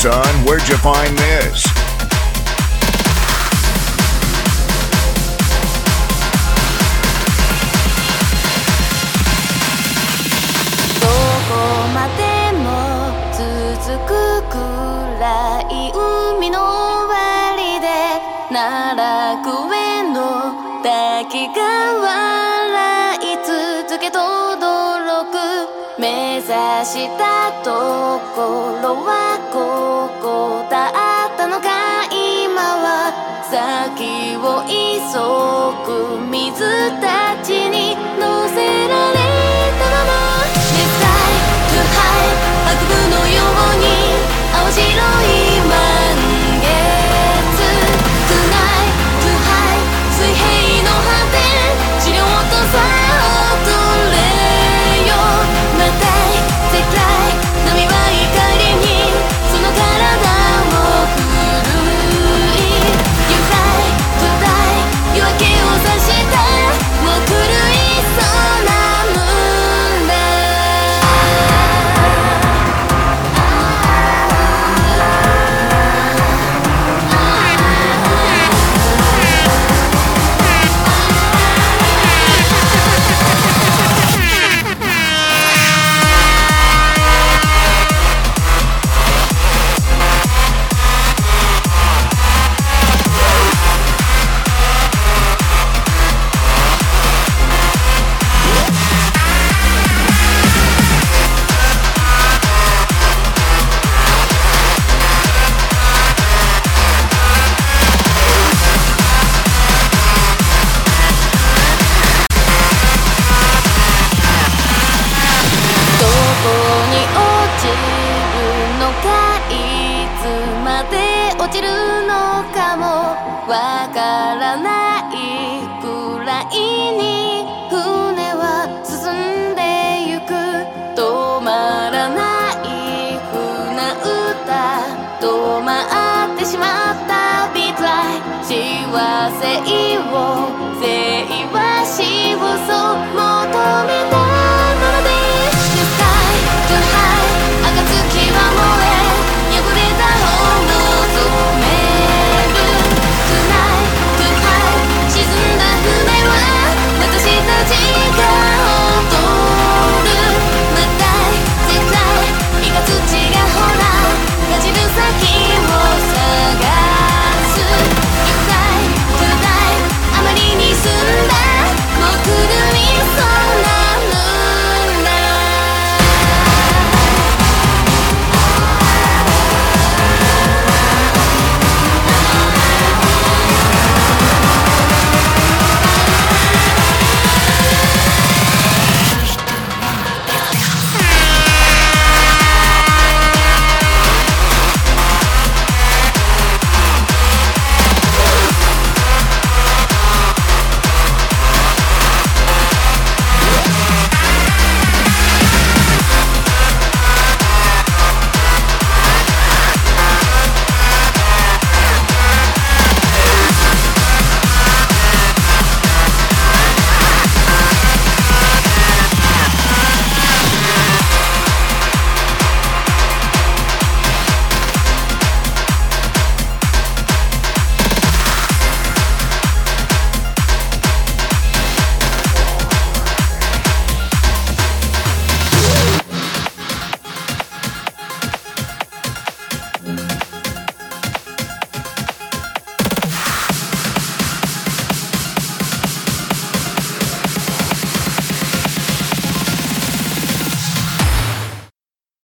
son, where'd you find this? どこまでも続く暗い海の終わりで奈落への滝が笑い続けと驚く目指したところはここだったのか今は先を急ぐ水たちに乗せられたまま白雲のように青白い満月 Tonight to high 水平の果て資料とさ踊れよまた世界波は怒りにその体を震い You fly to die 夜明けを指したもう狂いそうな落ちるのかもわからないくらいに船は進んでゆく止まらない船歌止まってしまったビートライ幸せを正和しをそう求めた